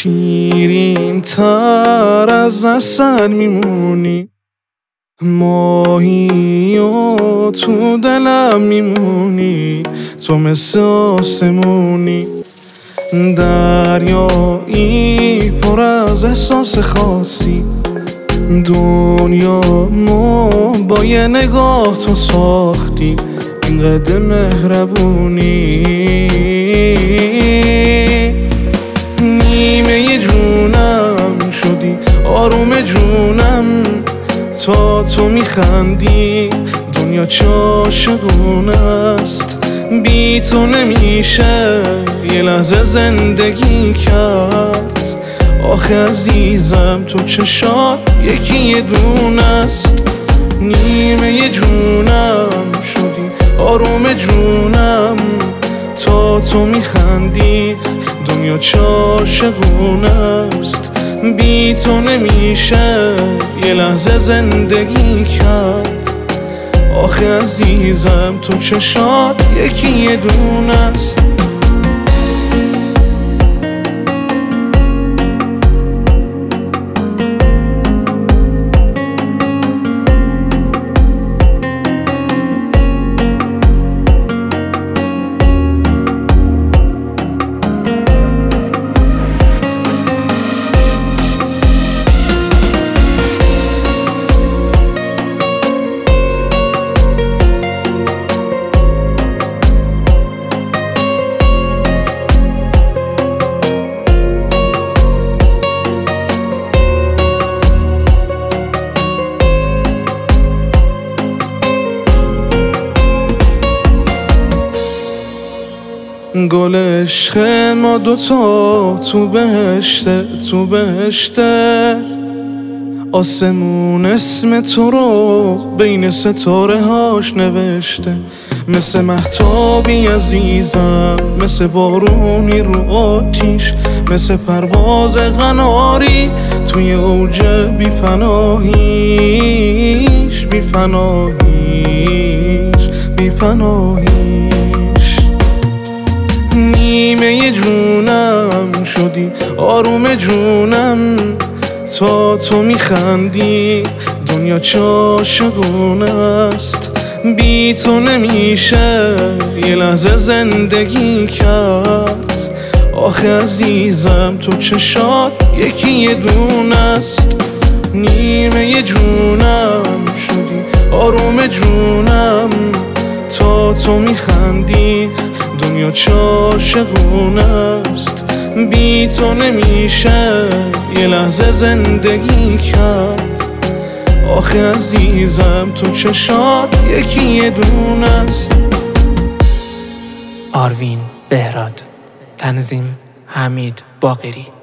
شیرین تر از عسل میمونی، ماهی و تو دلم میمونی، تو مثل آسمونی، دریایی پر از احساس خاصی، دنیا ما با یه نگاه تو ساختی، اینقدر مهربونی، نیمه جونم شدی، آروم جونم، تا تو میخندی دنیا چه عاشقونه است، بی تو نمیشه یه لحظه زندگی کرد، آخه عزیزم تو چشات یکی یه دونه است، نیمه جونم شدی، آروم جونم، تا تو میخندی دنیا چه عاشقونه است، بی تو نمیشه یه لحظه زندگی کرد، آخه عزیزم تو چشات یکی یه دونه است. گل عشق ما دوتا تو بهشته، تو بهشته، آسمون اسم تو رو بین ستاره هاش نوشته، مثل مهتابی عزیزم، مثل بارونی رو آتیش، مثل پرواز قناری توی اوج بی‌پناهیش، بی‌پناهیش، بی‌پناهیش، نیمه جونم شدی، آروم جونم، تا تو میخندی دنیا چه عاشقونه است، بی تو نمیشه یه لحظه زندگی کرد، آخه عزیزم تو چشات یکی یه دونه است، نیمه جونم شدی، آروم جونم، تا تو میخندی دنیا چه عاشقونه است، بی تو نمیشه یه لحظه زندگی کرد، آخه عزیزم تو چشات یکی یه دونه است. آروین بهراد، تنظیم حمید باقری.